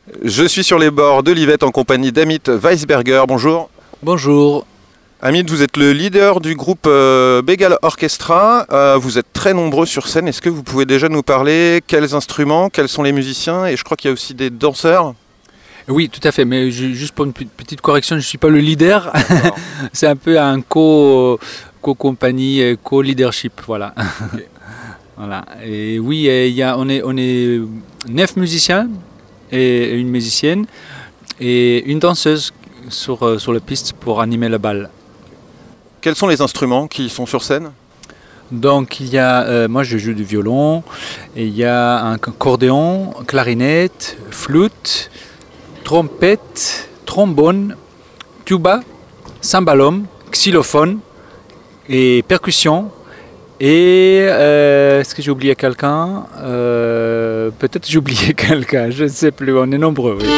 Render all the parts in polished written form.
Je suis sur les bords de l'Yvette en compagnie d'Amit Weisberger. Bonjour. Bonjour. Amit, vous êtes le leader du groupe Bégal Orchestra. Vous êtes très nombreux sur scène. Est-ce que vous pouvez déjà nous parler quels instruments, quels sont les musiciens? Et je crois qu'il y a aussi des danseurs. Oui, tout à fait. Mais juste pour une petite correction, je ne suis pas le leader. C'est un peu un co-compagnie, co-leadership. Voilà. Okay. Voilà. Et oui, on est 9 musiciens et une musicienne et une danseuse sur la piste pour animer la balle. Quels sont les instruments qui sont sur scène? Donc il y a, moi je joue du violon, et il y a un accordéon, clarinette, flûte, trompette, trombone, tuba, cymbalum, xylophone et percussion. Et est-ce que j'ai oublié quelqu'un? Peut-être j'ai oublié quelqu'un, je ne sais plus, on est nombreux. Oui.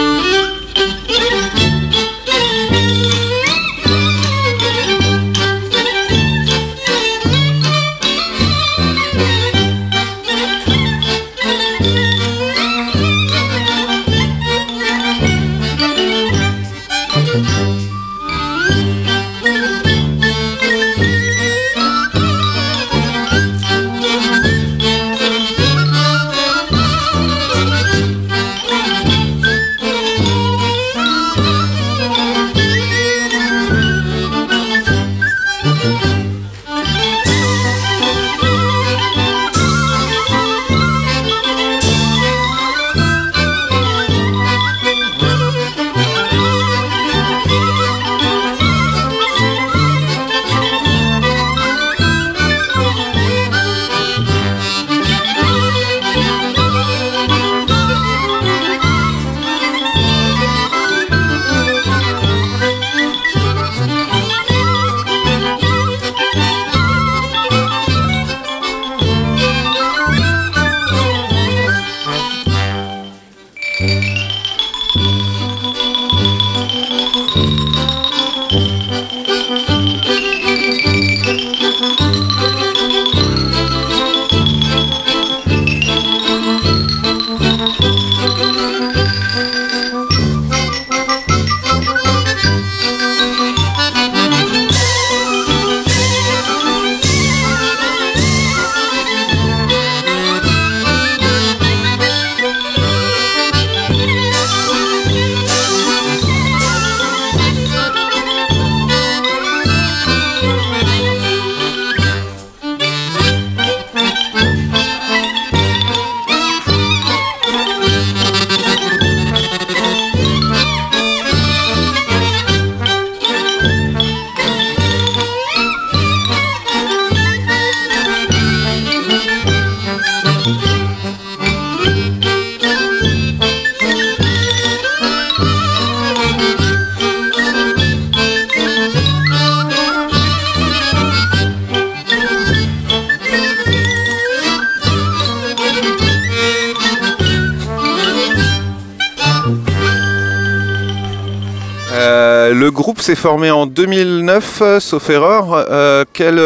Le groupe s'est formé en 2009, sauf erreur. Quel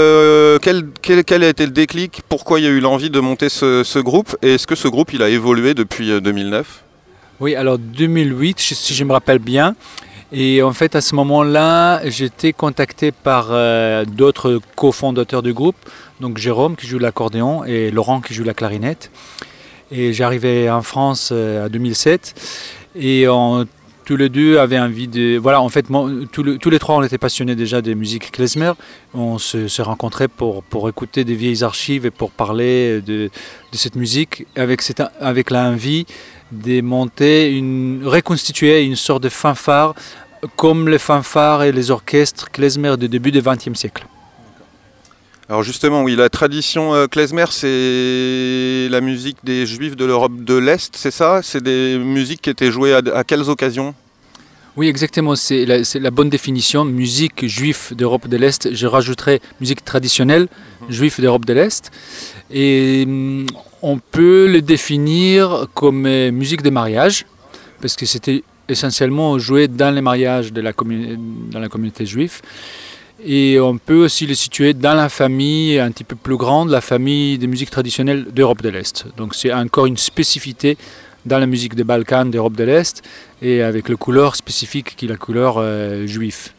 a été le déclic? Pourquoi il y a eu l'envie de monter ce groupe? Et est-ce que ce groupe il a évolué depuis 2009? Oui, alors 2008, si je me rappelle bien. Et en fait, à ce moment-là, j'étais contacté par d'autres cofondateurs du groupe. Donc Jérôme qui joue l'accordéon et Laurent qui joue la clarinette. Et j'arrivais en France en 2007. Et tous les deux avaient envie de... Voilà, en fait, tous les trois, on était passionnés déjà de musique klezmer. On se rencontrait pour écouter des vieilles archives et pour parler de cette musique avec l'envie de reconstituer une sorte de fanfare comme les fanfares et les orchestres klezmer du début du XXe siècle. Alors justement, oui, la tradition klezmer, c'est la musique des Juifs de l'Europe de l'Est, c'est ça? C'est des musiques qui étaient jouées à quelles occasions? Oui, exactement, c'est la bonne définition. Musique juive d'Europe de l'Est, je rajouterais musique traditionnelle juive d'Europe de l'Est. Et on peut le définir comme musique de mariage, parce que c'était essentiellement joué dans les mariages dans la communauté juive. Et on peut aussi le situer dans la famille un petit peu plus grande, la famille des musiques traditionnelles d'Europe de l'Est. Donc c'est encore une spécificité dans la musique des Balkans, d'Europe de l'Est, et avec la couleur spécifique qui est la couleur juive.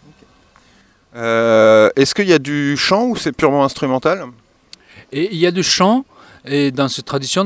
Est-ce qu'il y a du chant ou c'est purement instrumental? Et il y a du chant et dans cette tradition.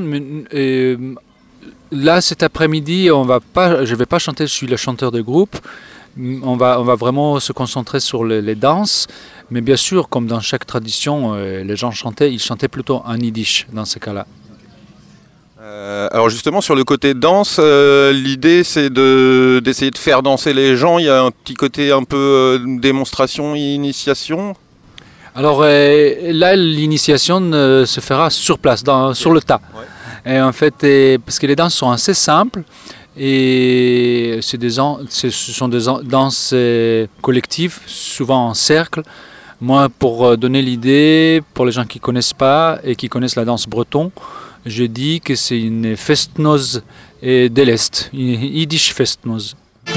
Là, cet après-midi, je ne vais pas chanter, je suis le chanteur de groupe. On va vraiment se concentrer sur les danses. Mais bien sûr, comme dans chaque tradition, les gens chantaient, ils chantaient plutôt en yiddish dans ce cas-là. Alors justement, sur le côté danse, l'idée c'est d'essayer de faire danser les gens. Il y a un petit côté un peu démonstration, initiation. Alors là, l'initiation se fera sur place, sur le tas. Ouais. Et en fait, parce que les danses sont assez simples et ce sont des danses collectives, souvent en cercle. Moi, pour donner l'idée, pour les gens qui ne connaissent pas et qui connaissent la danse breton, je dis que c'est une festnoz de l'Est, une yiddish festnoz.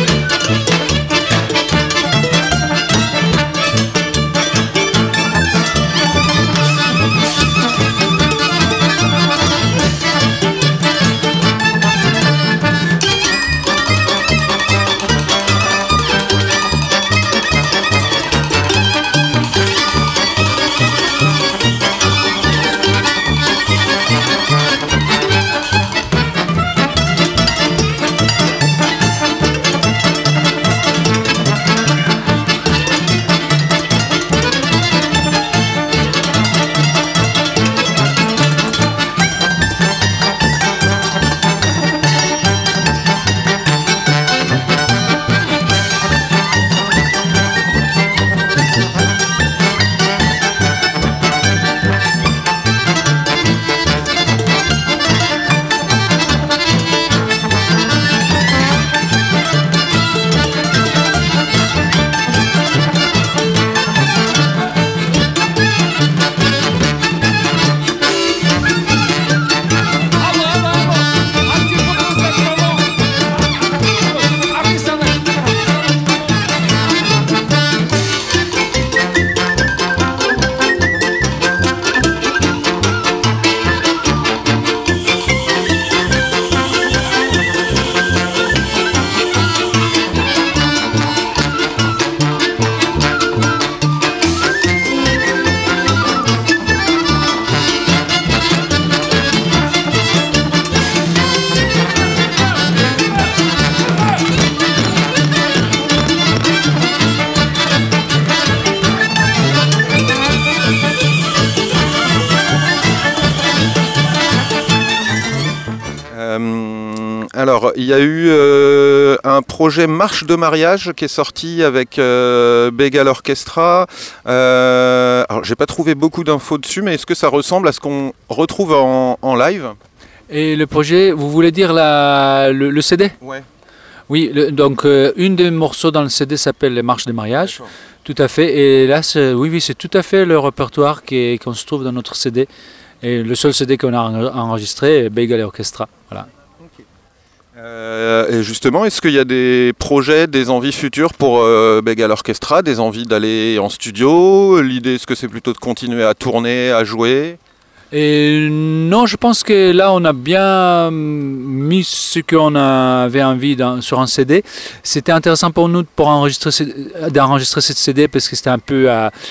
Alors, il y a eu un projet Marche de mariage qui est sorti avec Begal Orchestra. Alors, j'ai pas trouvé beaucoup d'infos dessus, mais est-ce que ça ressemble à ce qu'on retrouve en live? Et le projet, vous voulez dire le CD? Ouais. Oui, donc une des morceaux dans le CD s'appelle les Marches de mariage. D'accord. Tout à fait. Et là, oui, c'est tout à fait le répertoire qu'on se trouve dans notre CD. Et le seul CD qu'on a enregistré est Begal Orchestra. Voilà. Et justement, est-ce qu'il y a des projets, des envies futures pour Begal Orchestra, des envies d'aller en studio? L'idée, est-ce que c'est plutôt de continuer à tourner, à jouer? Et non, je pense que là, on a bien mis ce qu'on avait envie sur un CD. C'était intéressant pour nous d'enregistrer cette CD parce que c'était un peu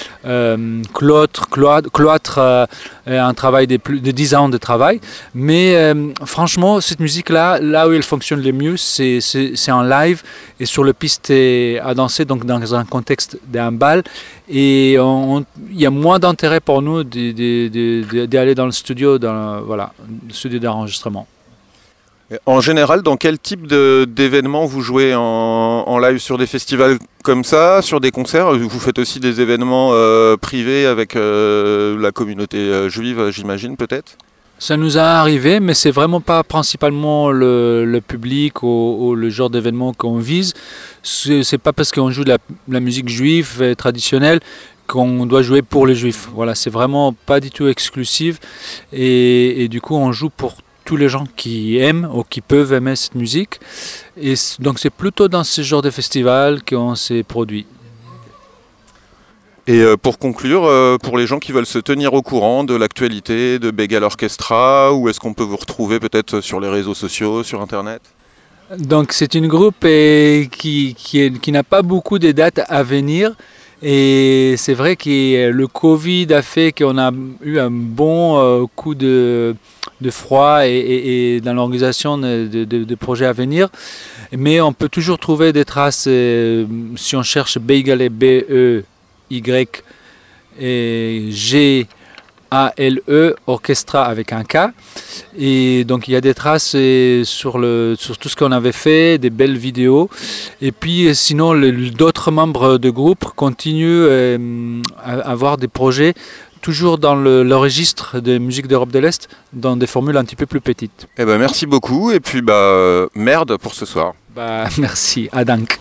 cloître un travail de 10 ans de travail. Mais franchement, cette musique-là, là où elle fonctionne le mieux, c'est en live et sur le piste à danser, donc dans un contexte d'un bal. Et il y a moins d'intérêt pour nous d'aller dans le studio, le studio d'enregistrement. En général, dans quel type d'événements vous jouez en live? Sur des festivals comme ça, sur des concerts? Vous faites aussi des événements privés avec la communauté juive, j'imagine, peut-être? Ça nous a arrivé, mais c'est vraiment pas principalement le public ou le genre d'événement qu'on vise. C'est pas parce qu'on joue de la musique juive traditionnelle qu'on doit jouer pour les juifs. Voilà, c'est vraiment pas du tout exclusif. Et du coup, on joue pour tous les gens qui aiment ou qui peuvent aimer cette musique. Et donc c'est plutôt dans ce genre de festival qu'on s'est produit. Et pour conclure, pour les gens qui veulent se tenir au courant de l'actualité de Bégal Orchestra, où est-ce qu'on peut vous retrouver peut-être sur les réseaux sociaux, sur Internet? Donc c'est une groupe qui n'a pas beaucoup de dates à venir. Et c'est vrai que le Covid a fait qu'on a eu un bon coup de froid et dans l'organisation de projets à venir. Mais on peut toujours trouver des traces si on cherche Bégal, B-E-Y et G-A-L-E, Orchestra avec un K. Et donc il y a des traces sur tout ce qu'on avait fait, des belles vidéos. Et puis sinon d'autres membres de groupe continuent à avoir des projets toujours dans le registre de musique d'Europe de l'Est, dans des formules un petit peu plus petites. Eh ben merci beaucoup et puis merde pour ce soir. Merci, à dank.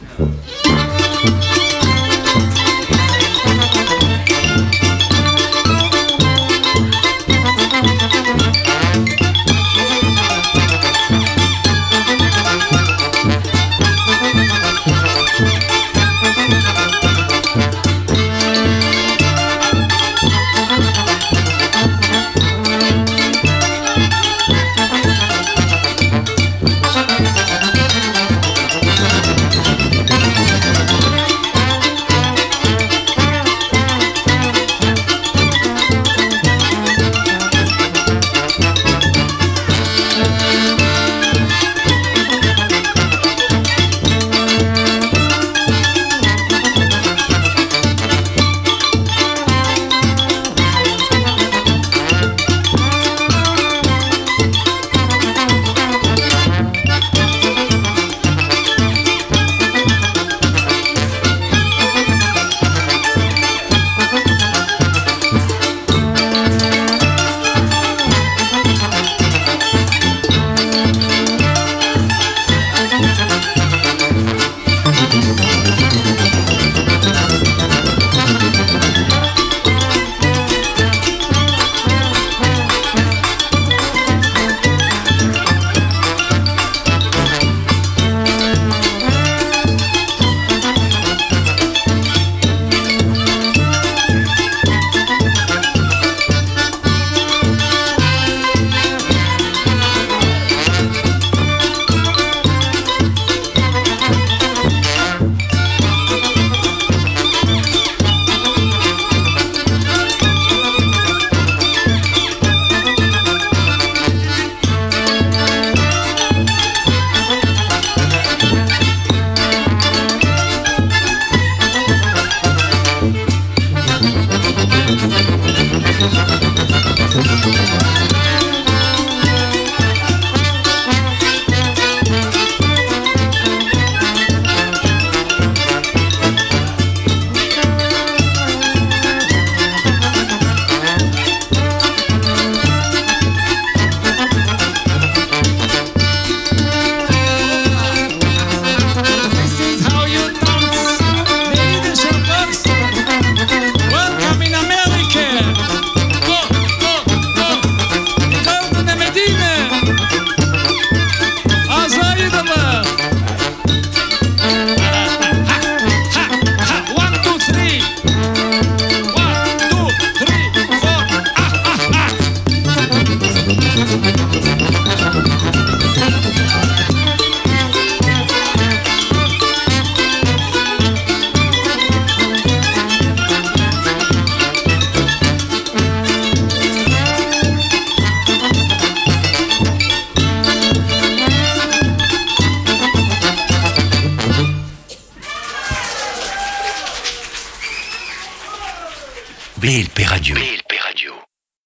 BLP Radio.